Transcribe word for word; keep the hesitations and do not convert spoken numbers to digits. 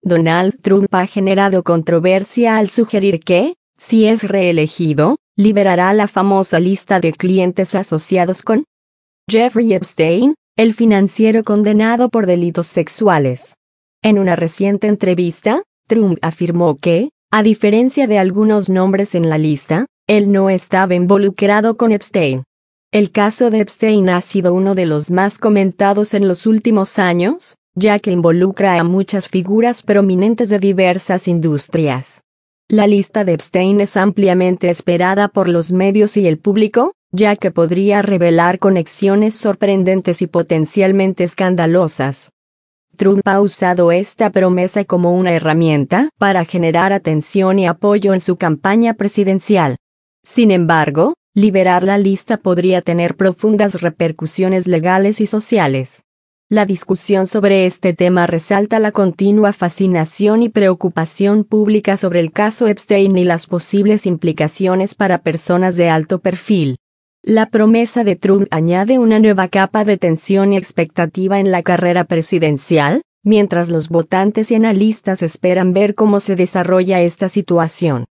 Donald Trump ha generado controversia al sugerir que, si es reelegido, liberará la famosa lista de clientes asociados con Jeffrey Epstein, el financiero condenado por delitos sexuales. En una reciente entrevista, Trump afirmó que, a diferencia de algunos nombres en la lista, él no estaba involucrado con Epstein. El caso de Epstein ha sido uno de los más comentados en los últimos años, ya que involucra a muchas figuras prominentes de diversas industrias. La lista de Epstein es ampliamente esperada por los medios y el público, ya que podría revelar conexiones sorprendentes y potencialmente escandalosas. Trump ha usado esta promesa como una herramienta para generar atención y apoyo en su campaña presidencial. Sin embargo, liberar la lista podría tener profundas repercusiones legales y sociales. La discusión sobre este tema resalta la continua fascinación y preocupación pública sobre el caso Epstein y las posibles implicaciones para personas de alto perfil. La promesa de Trump añade una nueva capa de tensión y expectativa en la carrera presidencial, mientras los votantes y analistas esperan ver cómo se desarrolla esta situación.